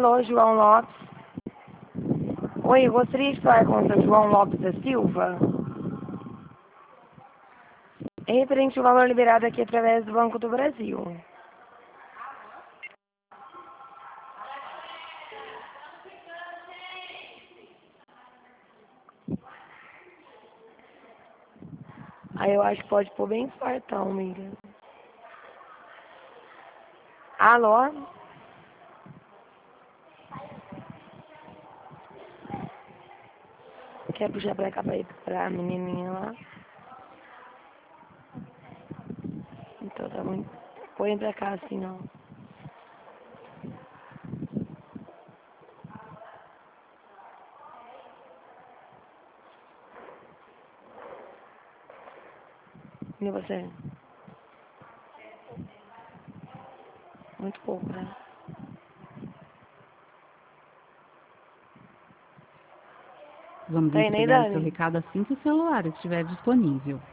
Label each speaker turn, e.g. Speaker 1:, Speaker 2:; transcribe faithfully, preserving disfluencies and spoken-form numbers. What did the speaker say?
Speaker 1: Alô, João Lopes. Oi, eu gostaria de falar com o seu João Lopes da Silva. É referente ao valor liberado aqui através do Banco do Brasil. Aí eu acho que pode pôr bem fartão, amiga. Alô? Quer puxar pra cá pra ir pra menininha lá? Então tá muito... Põe pra cá assim, ó. E você? Muito pouco, né?
Speaker 2: Vamos
Speaker 1: Tá aí, né,
Speaker 2: entregar o seu
Speaker 1: Dani?
Speaker 2: recado assim que o celular estiver disponível.